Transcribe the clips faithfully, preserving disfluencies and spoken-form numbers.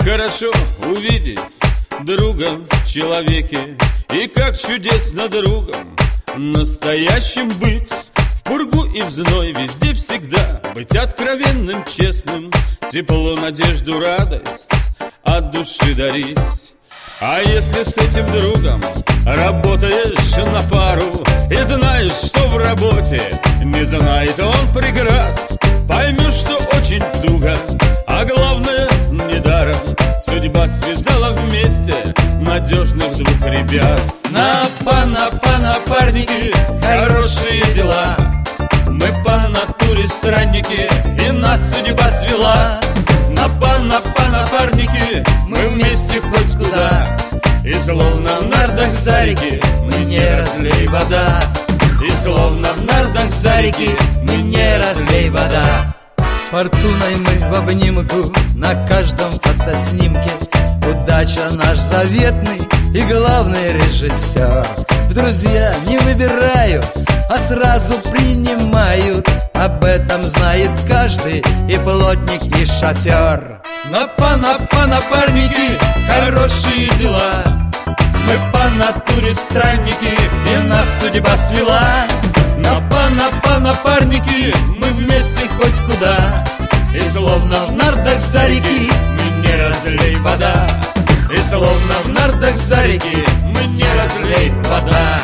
хорошо увидеть друга в человеке, и как чудесно другом настоящим быть. В пургу и в зной везде всегда быть откровенным, честным, тепло, надежду, радость от души дарить. А если с этим другом работаешь на пару и знаешь, что в работе не знает он преград, поймешь, что очень туго, а главное недаром судьба связала вместе надежных двух ребят. Напа, напа, напарники, хорошие дела. Мы по натуре странники, и нас судьба свела. Напа, напа, напарники, мы вместе хоть куда. И словно в нардах за реки мы не разлей вода. И словно в нардах за реки мы не разлей вода. С фортуной мы в обнимку на каждом фотоснимке. Удача наш заветный и главный режиссер. В друзья не выбираю, а сразу принимают. Об этом знает каждый, и плотник, и шофер. Напа, напа, напарники, хорошие дела. Мы по натуре странники, и нас судьба свела. Напа, напа, напарники, мы вместе хоть куда. И словно в нардах за реки мы не разлей вода. И словно в нардах за реки мы не разлей вода.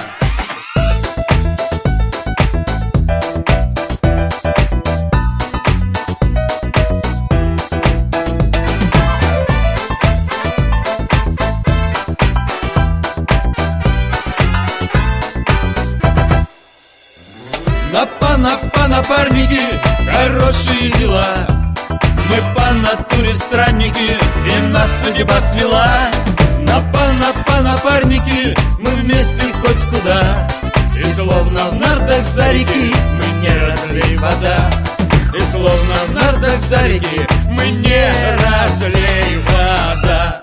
Напа, напа, напарники, хорошие дела. Мы по натуре странники, и нас судьба свела. Напа, напа, напарники, мы вместе хоть куда. И словно в нардах за реки мы не разлей вода. И словно в нардах за реки мы не разлей вода.